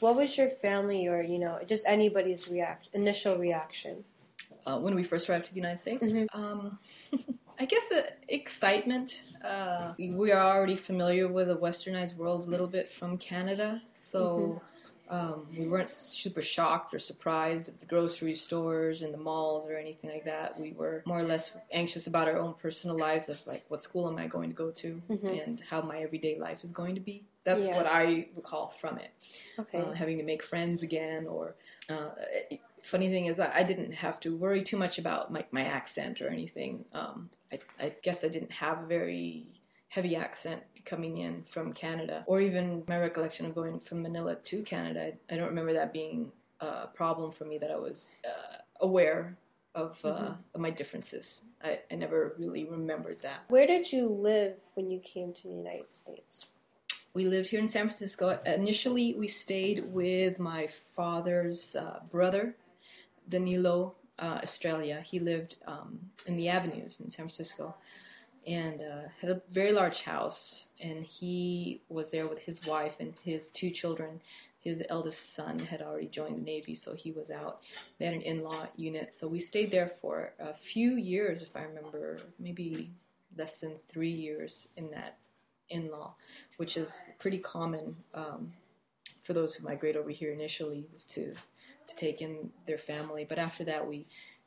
What was your family or, just anybody's initial reaction? When we first arrived to the United States? I guess excitement. We are already familiar with the westernized world a little bit from Canada, so we weren't super shocked or surprised at the grocery stores and the malls or anything like that. We were more or less anxious about our own personal lives of like, what school am I going to go to and how my everyday life is going to be. That's what I recall from it. Okay. Having to make friends again or... funny thing is, I didn't have to worry too much about my accent or anything. I guess I didn't have a very heavy accent coming in from Canada, or even my recollection of going from Manila to Canada. I don't remember that being a problem for me, that I was aware of my differences. I never really remembered that. Where did you live when you came to the United States? We lived here in San Francisco. Initially, we stayed with my father's brother, Danilo Estrella. He lived in the Avenues in San Francisco and had a very large house, and he was there with his wife and his 2 children. His eldest son had already joined the Navy, so he was out. They had an in-law unit, so we stayed there for a few years, if I remember, maybe less than 3 years in that in-law, which is pretty common for those who migrate over here initially, is to take in their family. But after that, we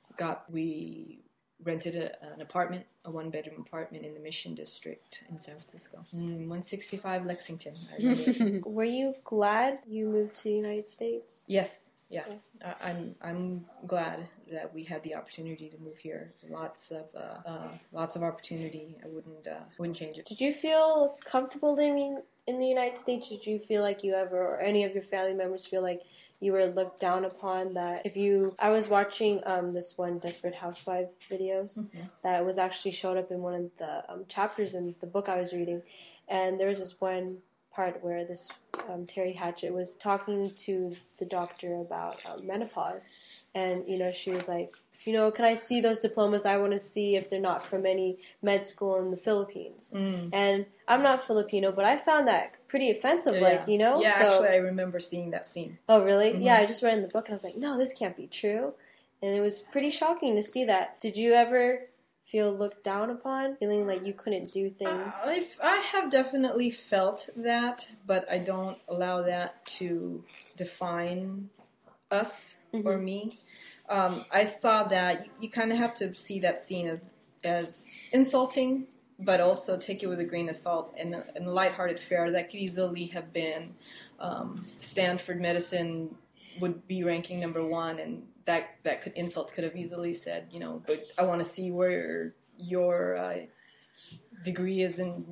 rented an apartment, a 1-bedroom apartment in the Mission District in San Francisco. 165 Lexington, I remember. Were you glad you moved to the United States? Yes. Yeah, yes. I'm glad that we had the opportunity to move here. Lots of opportunity. I wouldn't change it. Did you feel comfortable living in the United States? Did you feel like you ever, or any of your family members feel like you were looked down upon? That I was watching this one Desperate Housewife videos that was actually showed up in one of the chapters in the book I was reading, and there was this one part where this Terry Hatchett was talking to the doctor about menopause, and she was like, can I see those diplomas? I want to see if they're not from any med school in the Philippines. And I'm not Filipino, but I found that pretty offensive, Yeah, so, actually, I remember seeing that scene. Oh, really? Yeah, I just read in the book, and I was like, no, this can't be true. And it was pretty shocking to see that. Did you ever feel looked down upon, feeling like you couldn't do things? I have definitely felt that, but I don't allow that to define us or me. I saw that you kind of have to see that scene as insulting, but also take it with a grain of salt and a lighthearted fare. That could easily have been Stanford medicine would be ranking number 1, and that insult could have easily said, but I want to see where your degree is in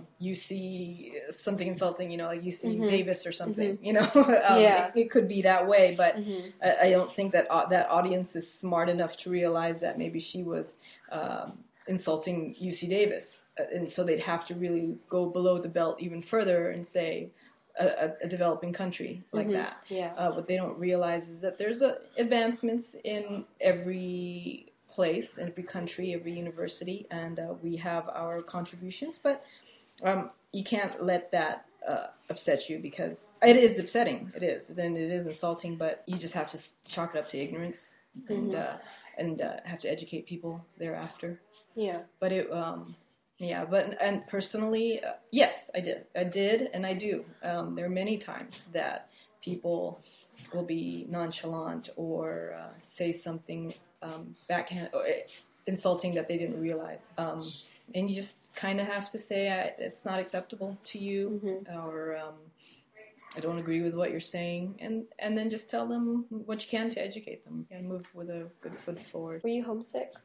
UC something insulting, like UC Davis or something. It could be that way, but I don't think that that audience is smart enough to realize that maybe she was insulting UC Davis, and so they'd have to really go below the belt even further and say a developing country like that. What they don't realize is that there's advancements in every place, in every country, every university, and we have our contributions, but you can't let that upset you, because it is upsetting. It is. Then it is insulting, but you just have to chalk it up to ignorance and have to educate people thereafter. Yeah. But and personally, yes, I did, and I do. There are many times that people will be nonchalant or say something backhand or insulting that they didn't realize. And you just kind of have to say it's not acceptable to you, or I don't agree with what you're saying, and then just tell them what you can to educate them and move with a good foot forward. Were you homesick?